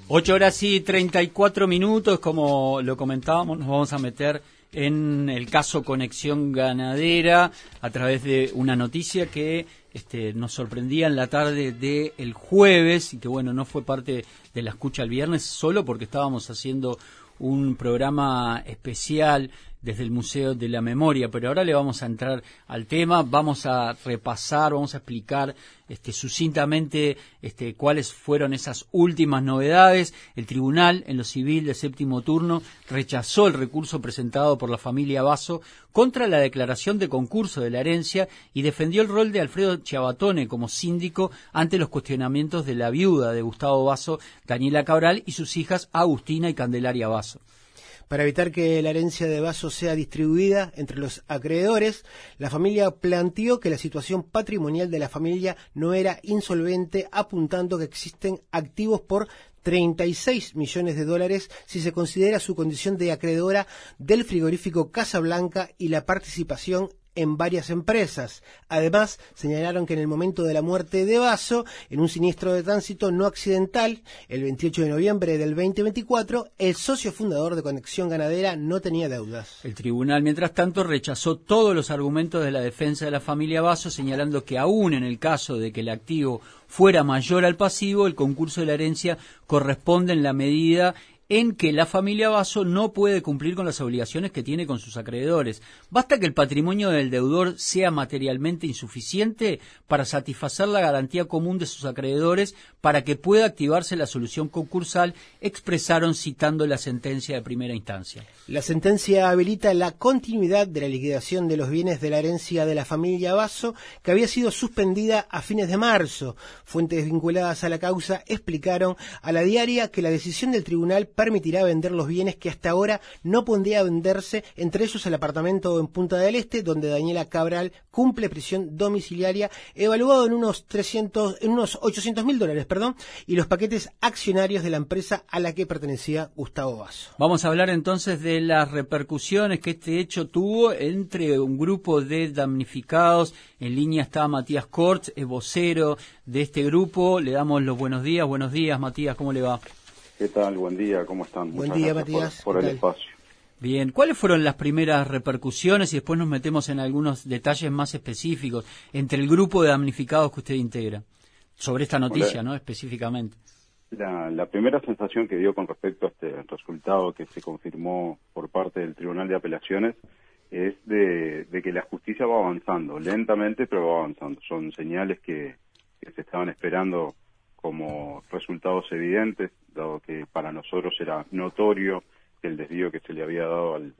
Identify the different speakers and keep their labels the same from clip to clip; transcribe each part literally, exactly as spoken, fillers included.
Speaker 1: Ocho horas y treinta y cuatro minutos, como lo comentábamos, nos vamos a meter en el caso Conexión Ganadera a través de una noticia que este, nos sorprendía en la tarde del jueves y que bueno, no fue parte de la escucha el viernes solo porque estábamos haciendo un programa especial desde el Museo de la Memoria, pero ahora le vamos a entrar al tema, vamos a repasar, vamos a explicar este, sucintamente este, cuáles fueron esas últimas novedades. El tribunal en lo civil de séptimo turno rechazó el recurso presentado por la familia Basso contra la declaración de concurso de la herencia y defendió el rol de Alfredo Chavatone como síndico ante los cuestionamientos de la viuda de Gustavo Basso, Daniela Cabral, y sus hijas Agustina y Candelaria Basso.
Speaker 2: Para evitar que la herencia de Basso sea distribuida entre los acreedores, la familia planteó que la situación patrimonial de la familia no era insolvente, apuntando que existen activos por treinta y seis millones de dólares si se considera su condición de acreedora del frigorífico Casablanca y la participación en varias empresas. Además, señalaron que en el momento de la muerte de Basso, en un siniestro de tránsito no accidental, el veintiocho de noviembre del veinte veinticuatro, el socio fundador de Conexión Ganadera no tenía deudas.
Speaker 1: El tribunal, mientras tanto, rechazó todos los argumentos de la defensa de la familia Basso, señalando que aún en el caso de que el activo fuera mayor al pasivo, el concurso de la herencia corresponde en la medida en que la familia Basso no puede cumplir con las obligaciones que tiene con sus acreedores. Basta que el patrimonio del deudor sea materialmente insuficiente para satisfacer la garantía común de sus acreedores para que pueda activarse la solución concursal, expresaron citando la sentencia de primera instancia.
Speaker 2: La sentencia habilita la continuidad de la liquidación de los bienes de la herencia de la familia Basso, que había sido suspendida a fines de marzo. Fuentes vinculadas a la causa explicaron a La Diaria que la decisión del tribunal permitirá vender los bienes que hasta ahora no podía venderse, entre ellos el apartamento en Punta del Este, donde Daniela Cabral cumple prisión domiciliaria, evaluado en unos trescientos, en unos ochocientos mil dólares, perdón, y los paquetes accionarios de la empresa a la que pertenecía Gustavo Basso.
Speaker 1: Vamos a hablar entonces de las repercusiones que este hecho tuvo entre un grupo de damnificados. En línea está Matías Corts, es vocero de este grupo. Le damos los buenos días. Buenos días, Matías, ¿cómo le va?
Speaker 3: ¿Qué tal? Buen día, ¿cómo están?
Speaker 2: Buen
Speaker 3: Muchas
Speaker 2: día,
Speaker 3: gracias
Speaker 2: Matías.
Speaker 3: por, por el espacio.
Speaker 1: Bien, ¿cuáles fueron las primeras repercusiones? Y después nos metemos en algunos detalles más específicos entre el grupo de damnificados que usted integra, sobre esta noticia, ¿no? Específicamente.
Speaker 3: La, la primera sensación que dio con respecto a este resultado que se confirmó por parte del Tribunal de Apelaciones es de, de que la justicia va avanzando, lentamente, pero va avanzando. Son señales que, que se estaban esperando como resultados evidentes, dado que para nosotros era notorio que el desvío que se le había dado al,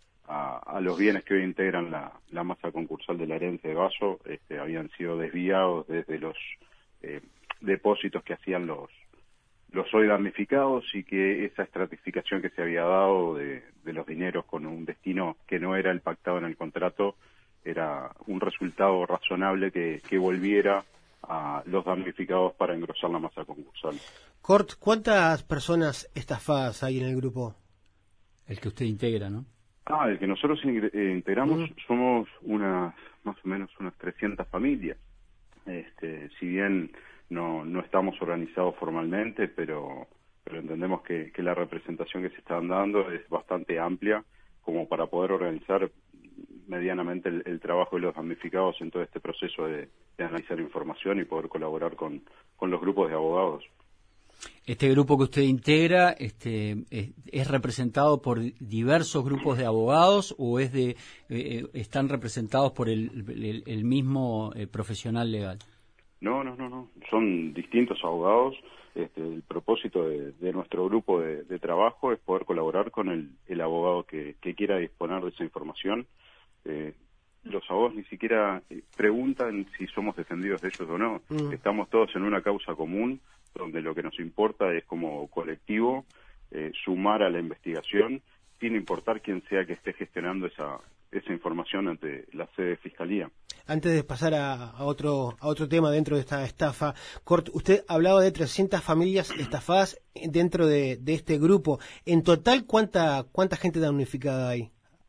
Speaker 3: a, a los bienes que hoy integran la, la masa concursal de la herencia de Basso este, habían sido desviados desde los eh, depósitos que hacían los, los hoy damnificados, y que esa estratificación que se había dado de, de los dineros con un destino que no era el pactado en el contrato era un resultado razonable que, que volviera a los damnificados para engrosar la masa concursal.
Speaker 2: Cort, ¿cuántas personas estafadas hay en el grupo?
Speaker 1: El que usted integra, ¿no?
Speaker 3: Ah, el que nosotros eh, integramos
Speaker 2: Mm.
Speaker 3: somos unas, más o menos unas trescientas familias. Este, si bien no, no estamos organizados formalmente, pero, pero entendemos que, que la representación que se están dando es bastante amplia como para poder organizar medianamente el, el trabajo de los damnificados en todo este proceso de, de analizar información y poder colaborar con, con los grupos de abogados.
Speaker 1: Este grupo que usted integra este, es, es representado por diversos grupos de abogados o es de eh, están representados por el, el, el mismo eh, profesional legal.
Speaker 3: No, no, no, no. Son distintos abogados. Este, el propósito de, de nuestro grupo de, de trabajo es poder colaborar con el, el abogado que, que quiera disponer de esa información. Eh, los abogados ni siquiera preguntan si somos defendidos de ellos o no. Mm. Estamos todos en una causa común, donde lo que nos importa es como colectivo eh, sumar a la investigación, sin importar quién sea que esté gestionando esa, esa información ante la sede de Fiscalía.
Speaker 2: Antes de pasar a, a otro a otro tema dentro de esta estafa, Cort, usted hablaba de trescientas familias estafadas dentro de, de este grupo. En total, ¿cuánta cuánta gente damnificada hay?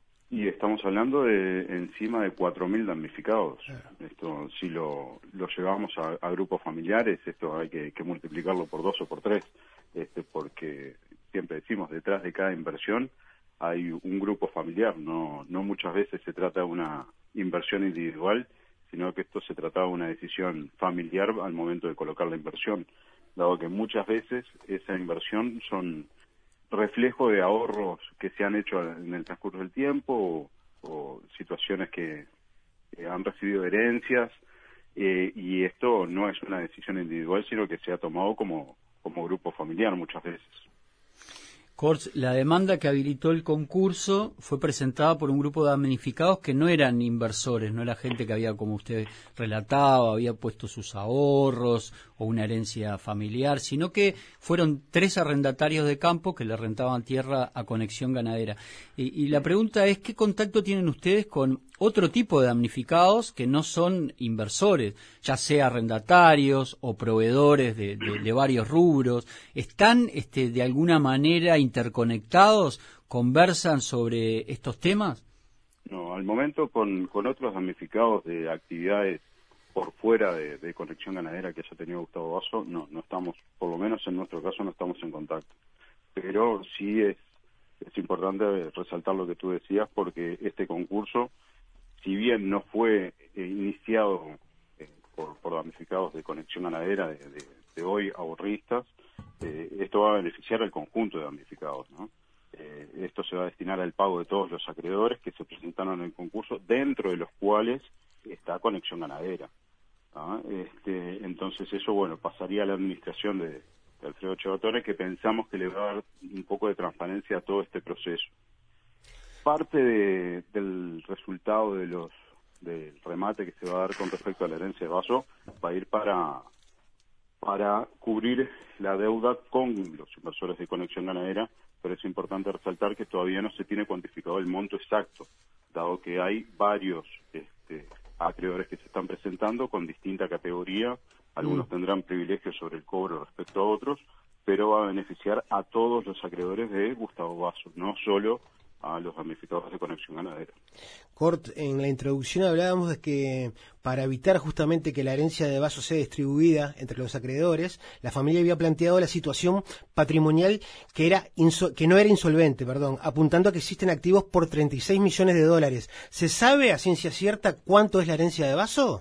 Speaker 3: Y estamos hablando de encima de cuatro mil damnificados. Claro. Esto, si lo, lo llevamos a, a grupos familiares, esto hay que, que multiplicarlo por dos o por tres. este, porque siempre decimos, detrás de cada inversión hay un grupo familiar, no, no muchas veces se trata de una inversión individual, sino que esto se trataba de una decisión familiar al momento de colocar la inversión, dado que muchas veces esa inversión son reflejo de ahorros que se han hecho en el transcurso del tiempo o, o situaciones que, que han recibido herencias, eh, y esto no es una decisión individual, sino que se ha tomado como, como grupo familiar muchas veces.
Speaker 1: Corts, la demanda que habilitó el concurso fue presentada por un grupo de damnificados que no eran inversores, no era gente que había, como usted relataba, había puesto sus ahorros o una herencia familiar, sino que fueron tres arrendatarios de campo que le rentaban tierra a Conexión Ganadera. Y, y la pregunta es, ¿qué contacto tienen ustedes con otro tipo de damnificados que no son inversores, ya sea arrendatarios o proveedores de, de, de varios rubros? ¿Están este, de alguna manera interconectados? ¿Conversan sobre estos temas?
Speaker 3: No, al momento con, con otros damnificados de actividades por fuera de, de Conexión Ganadera que haya tenido Gustavo Basso, no, no estamos, por lo menos en nuestro caso, no estamos en contacto. Pero sí es, es importante resaltar lo que tú decías, porque este concurso, si bien no fue eh, iniciado eh, por, por damnificados de Conexión Ganadera de, de, de hoy ahorristas, eh, esto va a beneficiar al conjunto de damnificados, ¿no? Eh, esto se va a destinar al pago de todos los acreedores que se presentaron en el concurso, dentro de los cuales está Conexión Ganadera. ¿Ah? Este, entonces eso, bueno, pasaría a la administración de, de Alfredo Chabatone, que pensamos que le va a dar un poco de transparencia a todo este proceso. Parte de, del resultado de los del remate que se va a dar con respecto a la herencia de Basso va a ir para para cubrir la deuda con los inversores de Conexión Ganadera, pero es importante resaltar que todavía no se tiene cuantificado el monto exacto, dado que hay varios este, acreedores que se están presentando con distinta categoría. Algunos mm. tendrán privilegios sobre el cobro respecto a otros, pero va a beneficiar a todos los acreedores de Gustavo Basso, no solo a los damnificados de Conexión Ganadera.
Speaker 2: Cort, en la introducción hablábamos de que para evitar justamente que la herencia de Basso sea distribuida entre los acreedores, la familia había planteado la situación patrimonial que era inso- que no era insolvente, perdón, apuntando a que existen activos por treinta y seis millones de dólares. ¿Se sabe a ciencia cierta cuánto es la herencia de Basso?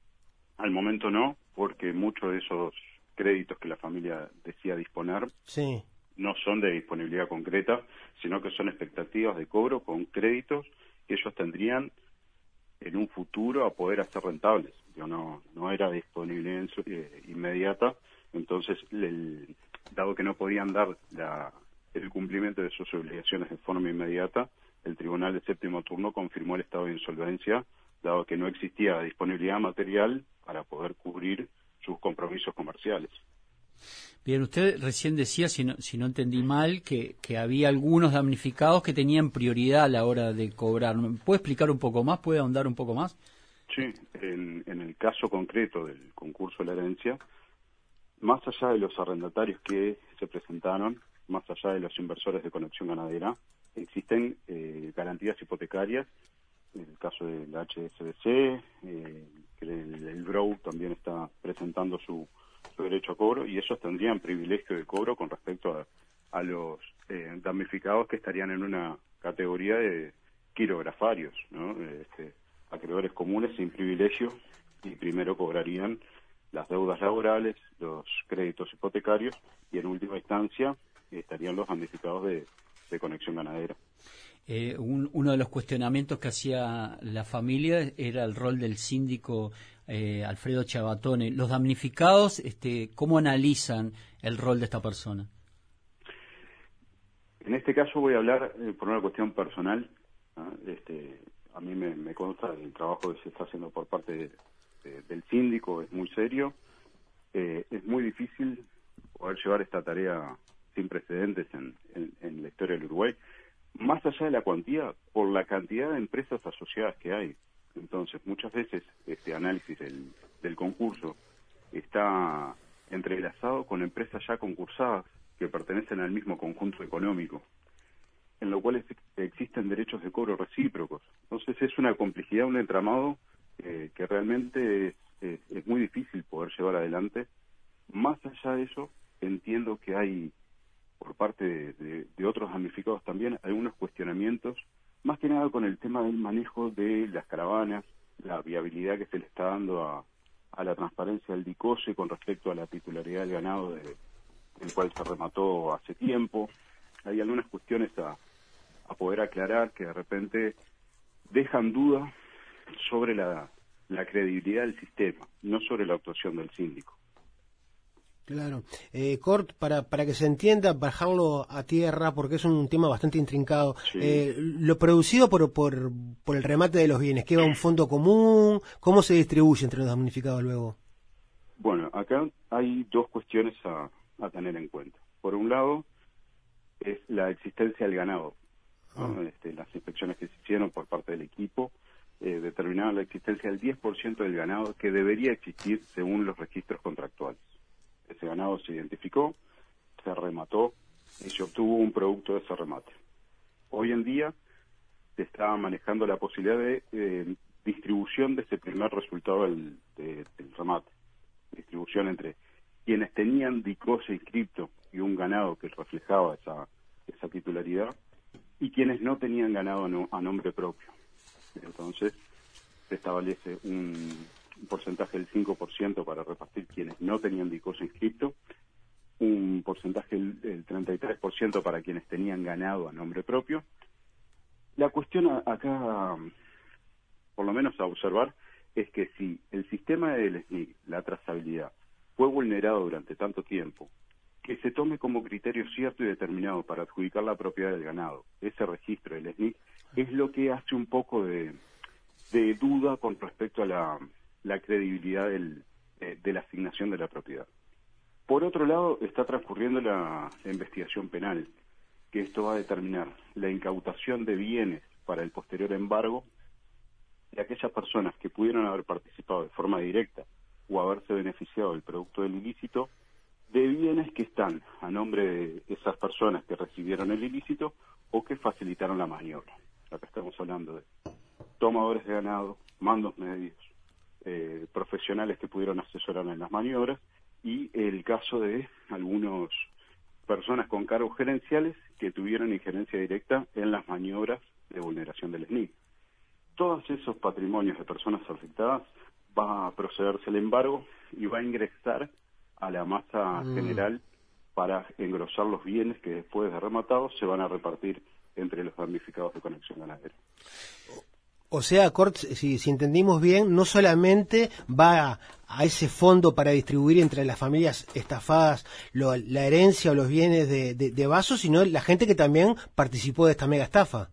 Speaker 3: Al momento no, porque muchos de esos créditos que la familia decía disponer sí. no son de disponibilidad concreta, sino que son expectativas de cobro con créditos que ellos tendrían en un futuro a poder hacer rentables. Yo no, no era disponibilidad eh, inmediata, entonces, el, dado que no podían dar la, el cumplimiento de sus obligaciones de forma inmediata, el Tribunal de Séptimo Turno confirmó el estado de insolvencia, dado que no existía disponibilidad material para poder cubrir sus compromisos comerciales.
Speaker 1: Bien, usted recién decía, si no, si no entendí mal, que, que había algunos damnificados que tenían prioridad a la hora de cobrar. ¿Me puede explicar un poco más? ¿Puede ahondar un poco más?
Speaker 3: Sí, en, en el caso concreto del concurso de la herencia, más allá de los arrendatarios que se presentaron, más allá de los inversores de Conexión Ganadera, existen eh, garantías hipotecarias. En el caso del H S B C, eh, que el, el B R O también está presentando su su derecho a cobro, y ellos tendrían privilegio de cobro con respecto a, a los eh, damnificados que estarían en una categoría de quirografarios, ¿no? Este, acreedores comunes sin privilegio, y primero cobrarían las deudas laborales, los créditos hipotecarios, y en última instancia estarían los damnificados de, de Conexión Ganadera.
Speaker 1: Eh, un, uno de los cuestionamientos que hacía la familia era el rol del síndico eh, Alfredo Chabatone. Los damnificados, este, ¿cómo analizan el rol de esta persona?
Speaker 3: En este caso voy a hablar eh, por una cuestión personal. ¿no? Este, a mí me, me consta el trabajo que se está haciendo por parte de, de, del síndico, es muy serio. Eh, es muy difícil poder llevar esta tarea sin precedentes en, en, en la historia del Uruguay. Más allá de la cuantía, por la cantidad de empresas asociadas que hay. Entonces, muchas veces este análisis del, del concurso está entrelazado con empresas ya concursadas que pertenecen al mismo conjunto económico, en lo cual es, existen derechos de cobro recíprocos. Entonces, es una complejidad, un entramado eh, que realmente es, es, es muy difícil poder llevar adelante. Más allá de eso, entiendo que hay por parte de, de, de otros damnificados también, algunos cuestionamientos, más que nada con el tema del manejo de las caravanas, la viabilidad que se le está dando a, a la transparencia del DICOSE con respecto a la titularidad del ganado de, del cual se remató hace tiempo. Hay algunas cuestiones a, a poder aclarar que de repente dejan duda sobre la, la credibilidad del sistema, no sobre la actuación del síndico.
Speaker 2: Claro. Eh, Cort, para, para que se entienda, bajarlo a tierra, porque es un tema bastante intrincado,
Speaker 3: Sí.
Speaker 2: eh, lo producido por, por, por el remate de los bienes, ¿qué va a un fondo común? ¿Cómo se distribuye entre los damnificados luego?
Speaker 3: Bueno, acá hay dos cuestiones a, a tener en cuenta. Por un lado, es la existencia del ganado, ¿no? Ah. Este, las inspecciones que se hicieron por parte del equipo eh, determinaron la existencia del diez por ciento del ganado que debería existir según los registros contractuales. Ese ganado se identificó, se remató y se obtuvo un producto de ese remate. Hoy en día se está manejando la posibilidad de eh, distribución de ese primer resultado del, de, del remate. Distribución entre quienes tenían DICOSE inscripto y un ganado que reflejaba esa, esa titularidad y quienes no tenían ganado no, a nombre propio. Entonces se establece un, un porcentaje del cinco por ciento para repartir quienes no tenían DICOSE inscripto, un porcentaje del, del treinta y tres por ciento para quienes tenían ganado a nombre propio. La cuestión acá, por lo menos a observar, es que si el sistema del S N I C, la trazabilidad, fue vulnerado durante tanto tiempo, que se tome como criterio cierto y determinado para adjudicar la propiedad del ganado, ese registro del S N I C, es lo que hace un poco de, de duda con respecto a la, la credibilidad del, eh, de la asignación de la propiedad. Por otro lado, está transcurriendo la, la investigación penal, que esto va a determinar la incautación de bienes para el posterior embargo de aquellas personas que pudieron haber participado de forma directa o haberse beneficiado del producto del ilícito, de bienes que están a nombre de esas personas que recibieron el ilícito o que facilitaron la maniobra. Acá estamos hablando de tomadores de ganado, mandos medios, eh, profesionales que pudieron asesorar en las maniobras y el caso de algunas personas con cargos gerenciales que tuvieron injerencia directa en las maniobras de vulneración del S N I C. Todos esos patrimonios de personas afectadas va a procederse el embargo y va a ingresar a la masa mm. general para engrosar los bienes que después de rematados se van a repartir entre los damnificados de Conexión Ganadera.
Speaker 2: O sea, Cort, si, si entendimos bien, no solamente va a, a ese fondo para distribuir entre las familias estafadas lo, la herencia o los bienes de, de, de Vaso, sino la gente que también participó de esta mega estafa.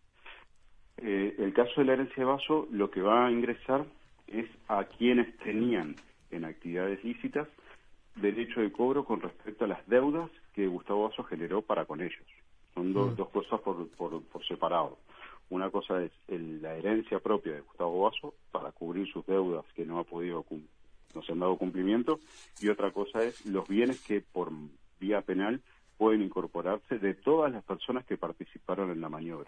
Speaker 3: Eh, el caso de la herencia de Vaso, lo que va a ingresar es a quienes tenían en actividades lícitas derecho de cobro con respecto a las deudas que Gustavo Vaso generó para con ellos. Son do, mm. dos cosas por, por, por separado. Una cosa es el, la herencia propia de Gustavo Vaso para cubrir sus deudas que no ha podido no se han dado cumplimiento, y otra cosa es los bienes que por vía penal pueden incorporarse de todas las personas que participaron en la maniobra.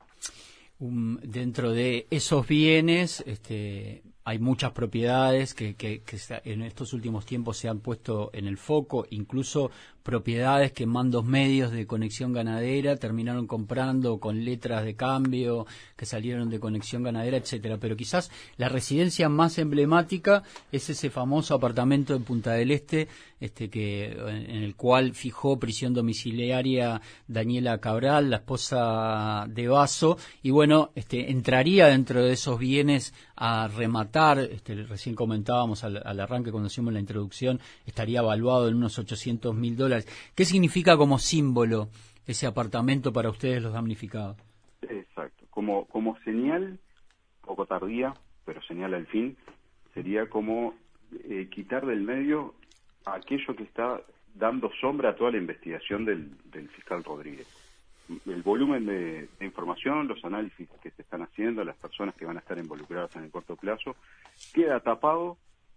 Speaker 1: Um, dentro de esos bienes este, hay muchas propiedades que, que, que en estos últimos tiempos se han puesto en el foco, incluso propiedades que mandos medios de Conexión Ganadera terminaron comprando con letras de cambio que salieron de Conexión Ganadera, etcétera. Pero quizás la residencia más emblemática es ese famoso apartamento en Punta del Este, este que en el cual fijó prisión domiciliaria Daniela Cabral, la esposa de Vaso, y bueno, este entraría dentro de esos bienes a rematar, este, recién comentábamos al, al arranque cuando hicimos la introducción, estaría evaluado en unos ochocientos mil dólares. ¿Qué significa como símbolo ese apartamento para ustedes los damnificados?
Speaker 3: Exacto, como, como señal, poco tardía, pero señal al fin, sería como eh, quitar del medio aquello que está dando sombra a toda la investigación del, del fiscal Rodríguez. El volumen de, de información, los análisis que se están haciendo, las personas que van a estar involucradas en el corto plazo, queda tapado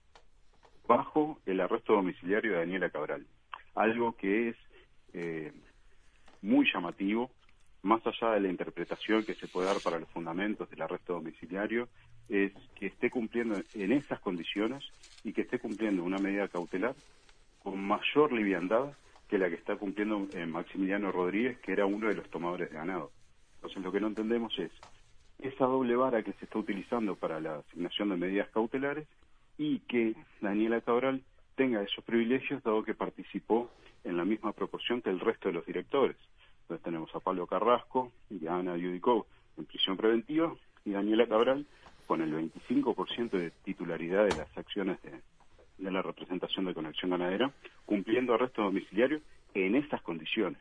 Speaker 3: bajo el arresto domiciliario de Daniela Cabral. Algo que es eh, muy llamativo, más allá de la interpretación que se puede dar para los fundamentos del arresto domiciliario, es que esté cumpliendo en esas condiciones y que esté cumpliendo una medida cautelar con mayor liviandad que la que está cumpliendo eh, Maximiliano Rodríguez, que era uno de los tomadores de ganado. Entonces lo que no entendemos es esa doble vara que se está utilizando para la asignación de medidas cautelares y que Daniela Cabral tenga esos privilegios dado que participó en la misma proporción que el resto de los directores. Entonces tenemos a Pablo Carrasco y a Ana Yudicó en prisión preventiva y Daniela Cabral con el veinticinco por ciento de titularidad de las acciones de, de la representación de Conexión Ganadera, cumpliendo arresto domiciliario en estas condiciones,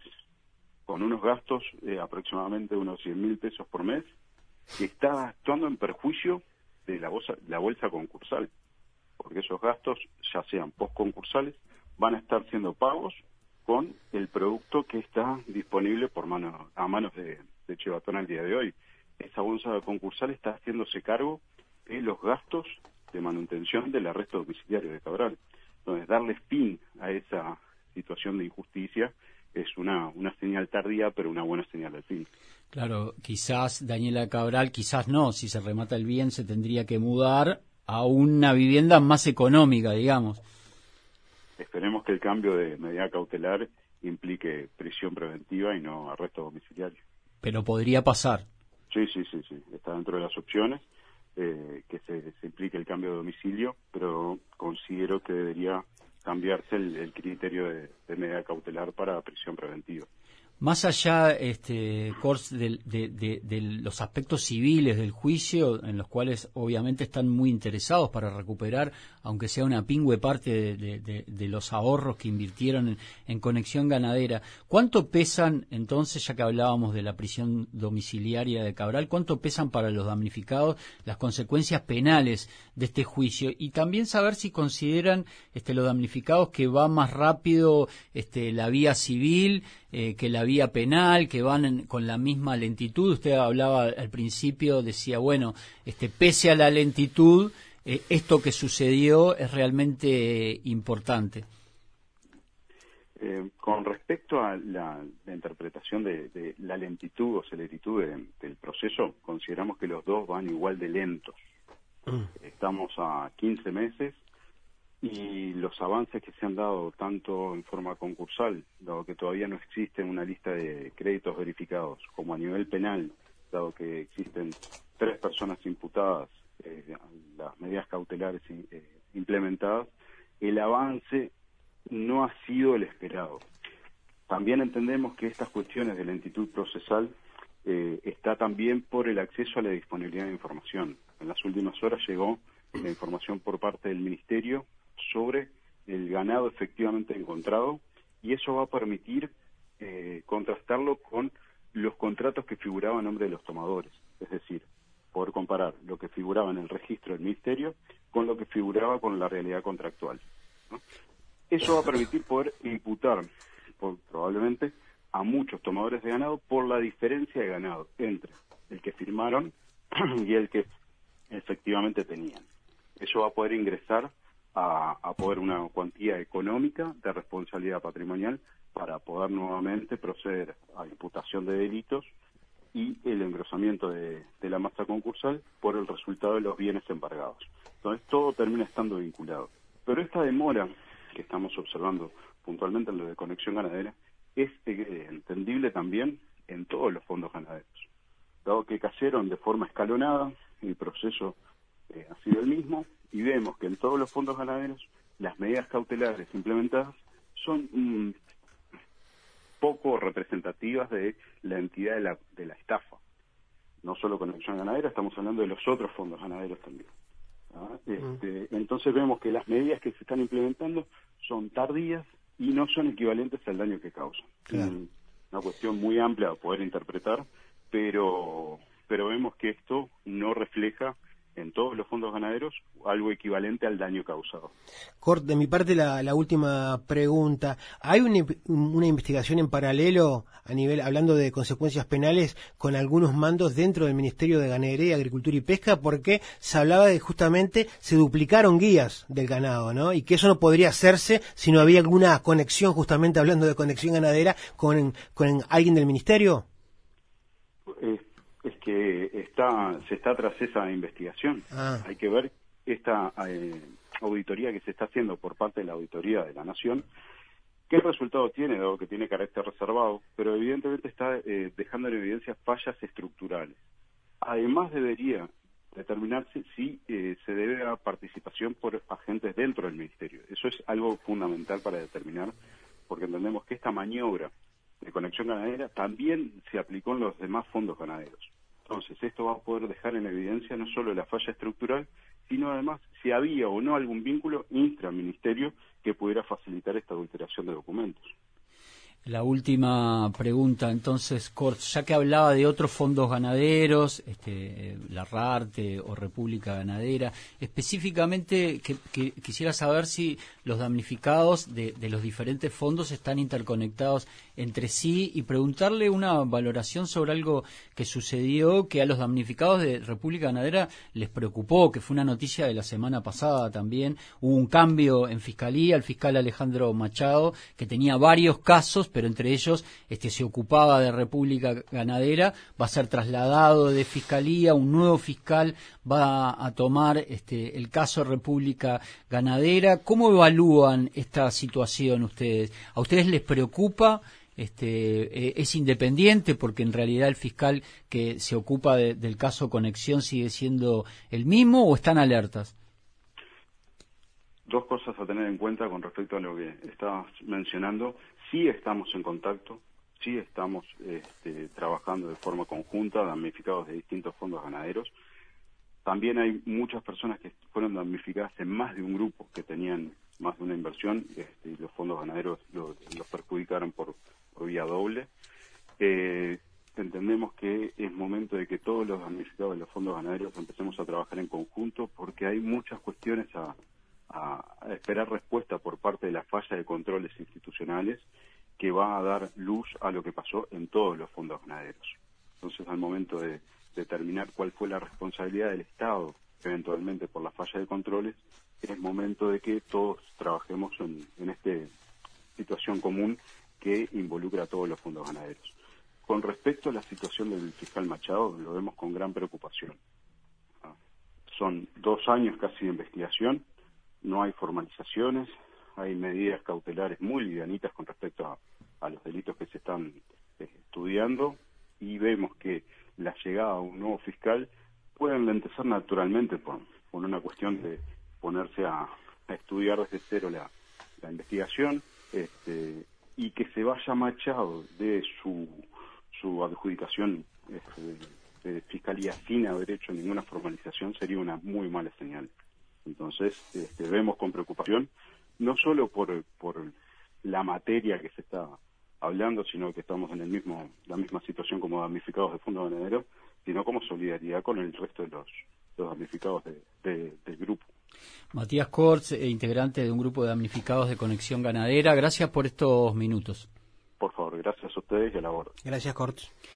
Speaker 3: con unos gastos de aproximadamente unos cien mil pesos por mes, que está actuando en perjuicio de la bolsa, la bolsa concursal, porque esos gastos, ya sean postconcursales, van a estar siendo pagos con el producto que está disponible por mano, a manos de, de Chivatón al día de hoy. Esa bolsa concursal está haciéndose cargo de los gastos de manutención del arresto domiciliario de Cabral. Entonces, darle fin a esa situación de injusticia es una, una señal tardía, pero una buena señal al fin.
Speaker 1: Claro, quizás Daniela Cabral, quizás no, si se remata el bien se tendría que mudar a una vivienda más económica, digamos.
Speaker 3: Esperemos que el cambio de medida cautelar implique prisión preventiva y no arresto domiciliario.
Speaker 1: Pero podría pasar.
Speaker 3: Sí, sí, sí, sí, está dentro de las opciones eh, que se, se implique el cambio de domicilio, pero considero que debería cambiarse el, el criterio de, de medida cautelar para prisión preventiva.
Speaker 1: Más allá, este, Cors, de, de, de, de los aspectos civiles del juicio, en los cuales obviamente están muy interesados para recuperar, aunque sea una pingüe parte de, de, de, de los ahorros que invirtieron en, en Conexión Ganadera, ¿cuánto pesan, entonces, ya que hablábamos de la prisión domiciliaria de Cabral, cuánto pesan para los damnificados las consecuencias penales de este juicio? Y también saber si consideran este, los damnificados que va más rápido este, la vía civil, Eh, que la vía penal, que van en, con la misma lentitud. Usted hablaba al principio, decía, bueno, este, pese a la lentitud, eh, esto que sucedió es realmente eh, importante.
Speaker 3: Eh, con respecto a la, la interpretación de, de la lentitud o celeritud de, del proceso, consideramos que los dos van igual de lentos. Mm. Estamos a quince meses y los avances que se han dado tanto en forma concursal, dado que todavía no existe una lista de créditos verificados, como a nivel penal, dado que existen tres personas imputadas, eh, las medidas cautelares eh, implementadas, el avance no ha sido el esperado. También entendemos que estas cuestiones de lentitud procesal eh, está también por el acceso a la disponibilidad de información. En las últimas horas llegó la información por parte del Ministerio sobre el ganado efectivamente encontrado, y eso va a permitir eh, contrastarlo con los contratos que figuraban a nombre de los tomadores, es decir, poder comparar lo que figuraba en el registro del Ministerio con lo que figuraba con la realidad contractual, ¿no? Eso va a permitir poder imputar por, probablemente a muchos tomadores de ganado por la diferencia de ganado entre el que firmaron y el que efectivamente tenían. Eso va a poder ingresar A, a poder una cuantía económica de responsabilidad patrimonial para poder nuevamente proceder a imputación de delitos y el engrosamiento de, de la masa concursal por el resultado de los bienes embargados. Entonces todo termina estando vinculado. Pero esta demora que estamos observando puntualmente en lo de Conexión Ganadera es eh, entendible también en todos los fondos ganaderos. Dado que cayeron de forma escalonada, el proceso eh, ha sido el mismo, y vemos que en todos los fondos ganaderos las medidas cautelares implementadas son mmm, poco representativas de la entidad de la, de la estafa. No solo Conexión Ganadera, estamos hablando de los otros fondos ganaderos también. ¿Ah? Este, mm. Entonces vemos que las medidas que se están implementando son tardías y no son equivalentes al daño que causan. Claro. Es una cuestión muy amplia de poder interpretar, pero, pero vemos que esto no refleja en todos los fondos ganaderos algo equivalente al daño causado.
Speaker 2: Cort, de mi parte la, la última pregunta. ¿Hay una, una investigación en paralelo a nivel, hablando de consecuencias penales, con algunos mandos dentro del Ministerio de Ganadería, Agricultura y Pesca? Porque se hablaba de justamente se duplicaron guías del ganado, ¿no? Y que eso no podría hacerse si no había alguna conexión, justamente hablando de Conexión Ganadera, con, con alguien del Ministerio.
Speaker 3: Eh. Es que está se está tras esa investigación. Ah. Hay que ver esta eh, auditoría que se está haciendo por parte de la Auditoría de la Nación, ¿Qué resultado tiene? Dado que tiene carácter reservado, pero evidentemente está eh, dejando en evidencia fallas estructurales. Además debería determinarse si eh, se debe a participación por agentes dentro del Ministerio. Eso es algo fundamental para determinar, porque entendemos que esta maniobra de conexión ganadera también se aplicó en los demás fondos ganaderos. Entonces, esto va a poder dejar en evidencia no solo la falla estructural, sino además si había o no algún vínculo intraministerio que pudiera facilitar esta adulteración de documentos.
Speaker 1: La última pregunta, entonces, Corts, ya que hablaba de otros fondos ganaderos, este, la RARTE o República Ganadera, específicamente que, que, quisiera saber si los damnificados de, de los diferentes fondos están interconectados entre sí y preguntarle una valoración sobre algo que sucedió que a los damnificados de República Ganadera les preocupó, que fue una noticia de la semana pasada también. Hubo un cambio en Fiscalía, el fiscal Alejandro Machado, que tenía varios casos, pero entre ellos este se ocupaba de República Ganadera, va a ser trasladado de Fiscalía, un nuevo fiscal va a tomar este el caso República Ganadera. ¿Cómo evalúan esta situación ustedes? ¿A ustedes les preocupa? Este, eh, ¿Es independiente porque en realidad el fiscal que se ocupa de, del caso Conexión sigue siendo el mismo o están alertas?
Speaker 3: Dos cosas a tener en cuenta con respecto a lo que estabas mencionando. Sí estamos en contacto, sí estamos este, trabajando de forma conjunta, damnificados de distintos fondos ganaderos. También hay muchas personas que fueron damnificadas en más de un grupo que tenían más de una inversión este, y los fondos ganaderos los, los perjudicaron por, por vía doble. Eh, entendemos que es momento de que todos los damnificados de los fondos ganaderos empecemos a trabajar en conjunto porque hay muchas cuestiones a, a, a esperar respuesta por parte de la falla de controles institucionales que va a dar luz a lo que pasó en todos los fondos ganaderos. Entonces, al momento de determinar cuál fue la responsabilidad del Estado eventualmente por la falla de controles, es momento de que todos trabajemos en, en esta situación común que involucra a todos los fondos ganaderos. Con respecto a la situación del fiscal Machado, lo vemos con gran preocupación. Son dos años casi de investigación, no hay formalizaciones, hay medidas cautelares muy livianitas con respecto a, a los delitos que se están eh, estudiando, y vemos que la llegada a un nuevo fiscal puede enlentecer naturalmente por, por una cuestión de ponerse a, a estudiar desde cero la, la investigación, este, y que se vaya Machado de su, su adjudicación este, de, de fiscalía sin haber hecho ninguna formalización sería una muy mala señal. Entonces, este, vemos con preocupación, no solo por, por la materia que se está hablando, sino que estamos en el mismo la misma situación como damnificados de fondos ganaderos, sino como solidaridad con el resto de los, los damnificados de, de, del grupo.
Speaker 1: Matías Corts, integrante de un grupo de damnificados de Conexión Ganadera, gracias por estos minutos.
Speaker 3: Por favor, gracias a ustedes y a la orden.
Speaker 2: Gracias, Corts.